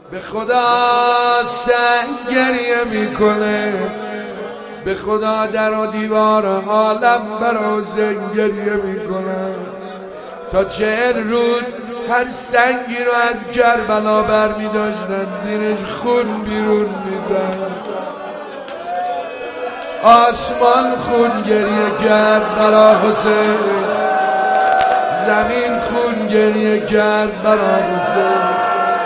به خدا سنگ گریه میکنه، به خدا در و دیوار عالم برا حسین گریه میکنه. تا 40 روز هر سنگی رو از کربلا بر میداشتن، زیرش خون بیرون میزن. آسمان خون گریه کرد برا حسین، زمین خون گریه کرد برا حسین.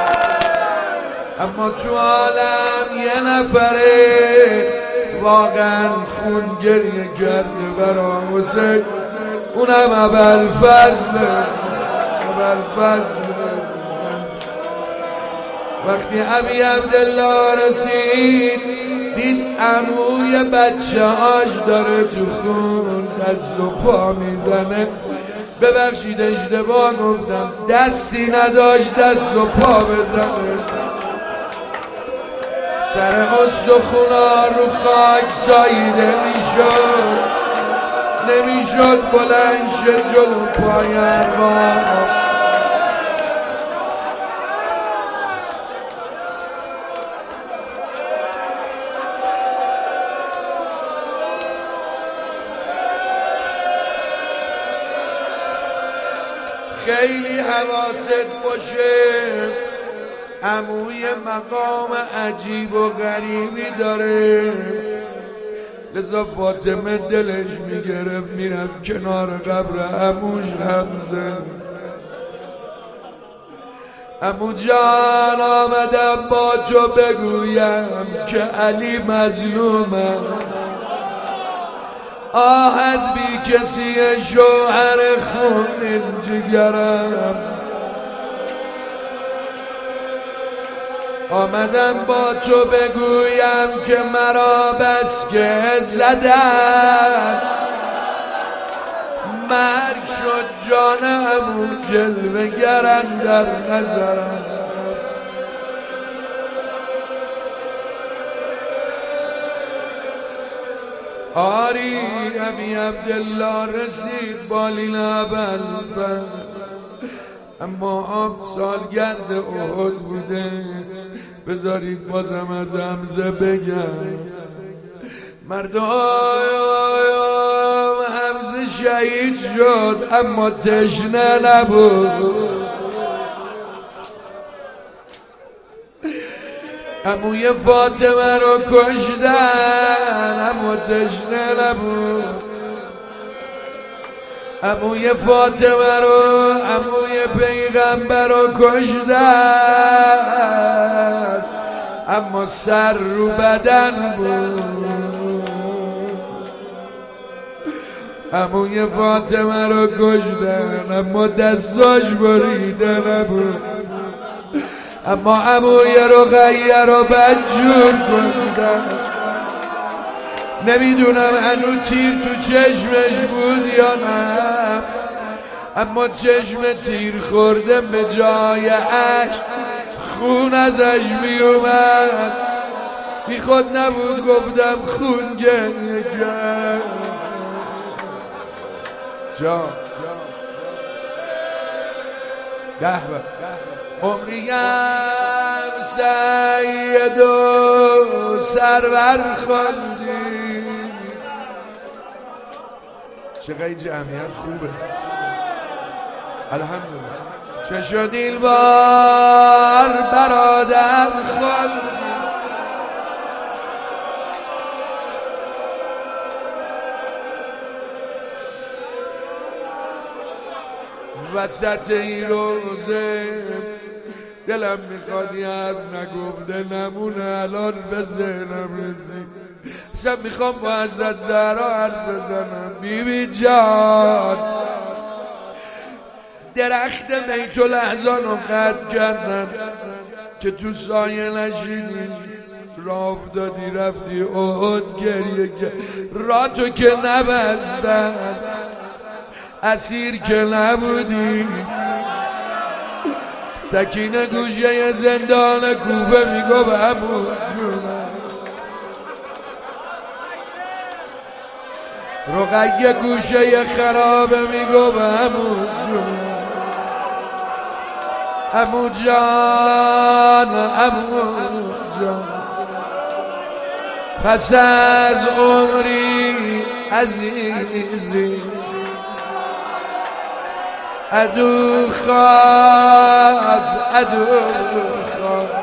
اما تو عالم یه نفره واقعا خون گریه کرده برا حسین، اونم ابوالفضل. وقتی ابی عبدالله رسید، دید عموی بچه هاش داره تو خون دست و پا میزنه. ببخشید اشتباه گفتم، دستی نداشت دست و پا بزنه. سر استخونا رو خاک ساییده میشد، نمیشد بلند شه جلو پای ارباب. خیلی حواست باشه، عموی مقام عجیب و غریبی داره. لذا فاطمه دلش میگرفت میرفت کنار قبر عموش حمزه. عمو جان آمدم با تو بگویم که علی مظلومه، آه از بی کسی شوهر خون جگرم. آمدم با تو بگویم که مرا بس که زدن، مرگ شد جانم جلوه گرن در نظرم. آری ابی عبدالله رسید بالین ابوالفضل، اما آب سالگرد احد بوده. بذارید بازم از حمزه بگم، مردم حمزه شهید شد اما تشنه نبود. عموی فاطمه رو کشتن اما تشنه نبود. عموی فاطمه رو، عموی پیغمبر رو کشتن اما سر رو بدن بود. عموی فاطمه رو کشتن اما دستاش بریده نبود. اما عموی رقیه رو بدجور کشتن. نمیدونم هنو تیر تو چشمش بود یا نه، اما چشم تیر خورده به جای عشق خون ازش میومد. بی خود نبود گفتم خون گریه کرد. جا گهبه عمریم سید و سرور خواندی. چقدر جمعیت خوبه، الحمدلله. چه شد این بار برادر خواندی، وسط این روزه دلم میخواد یه حرف نگفته نمونه، الان به ذهنم رسید. اصلا میخوام با حضرت زهرا حرف بزنم. بیبی جان درخت بیت الاحزان رو قطع کردن که تو سایه نشینی، راه افتادی رفتی احد گریه کرد. راه تو که نبستن، اسیر که نبودی. سکینه گوشه زندان کوفه میگو به عمو جونم، رقیه گوشه خرابه میگو به عمو جونم. عمو جان عمو جان پس از عمری عزیزی عدو خواست عدو خواست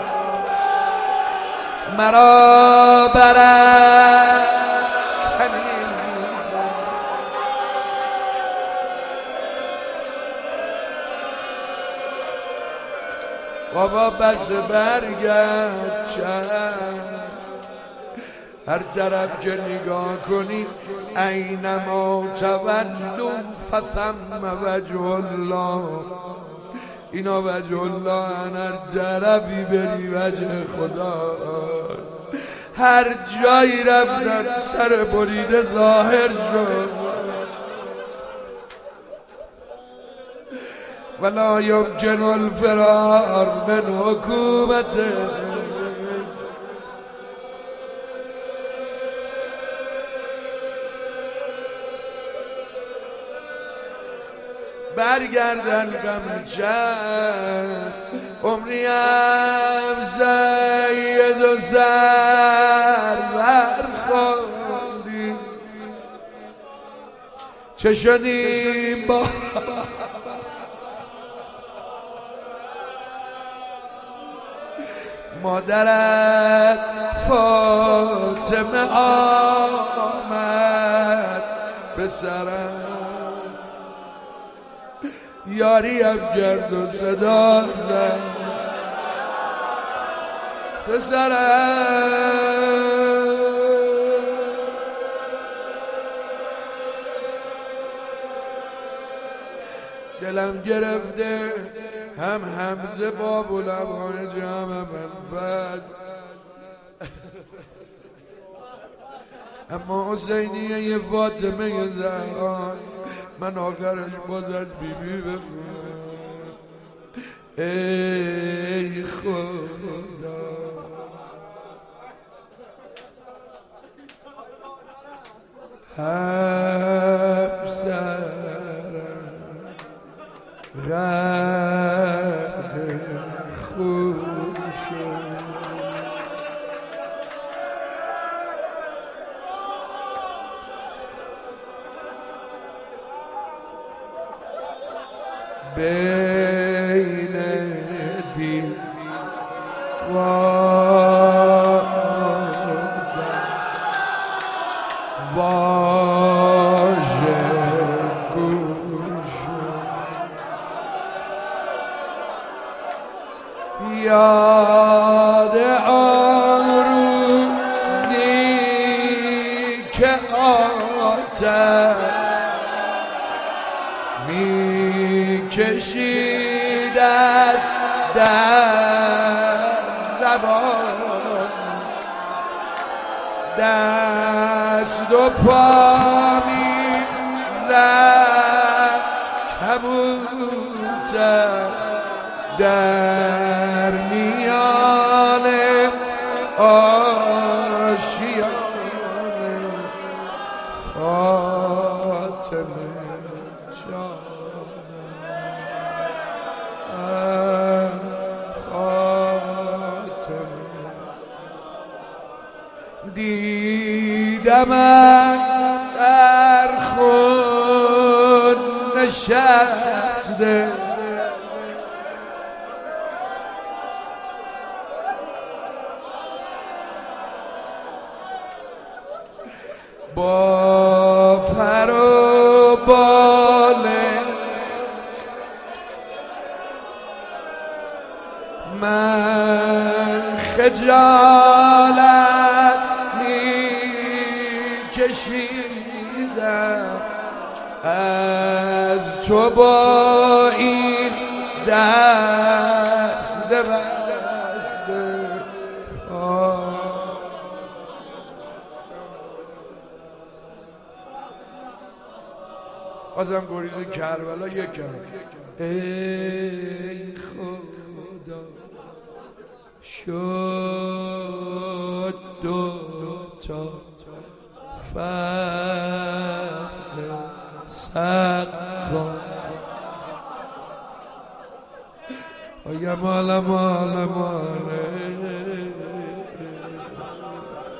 مرا برد بابا بس برگرد چند هر طرف که نگاه کنی اینما تولوا فثم وجه الله اینا وجه الله هر طرفی بری وجه خداست هر جایی رفتن سر بریده ظاهر شد ولا يمكن الفرار من حکومته برگردن غم چند عمریم زید و سرور خواندی چه شدیم با مادرت فاطمه آمد به سرم یاریم کرد و صدا زد به سرم دلم گرفته هم حمزه باب و لبهای جمع منفذ اما حسینیه فاطمه زهرا من آخرش باز از بیبی بخونم ای خدا همسرم غرق خوب شد بین دیوار واژه گوش یاد آن روزی که آتش کشید از در زبان دست و پا میزد کبوتر در میان آشیانه فاطمه جان دیدم در خون نشسته با پر و باله من خجالت کشیدم از تو با این دست بسته بازم گریز کربلا یک کم ای خدا شد دوتا فرق سقا ماله ماله ماله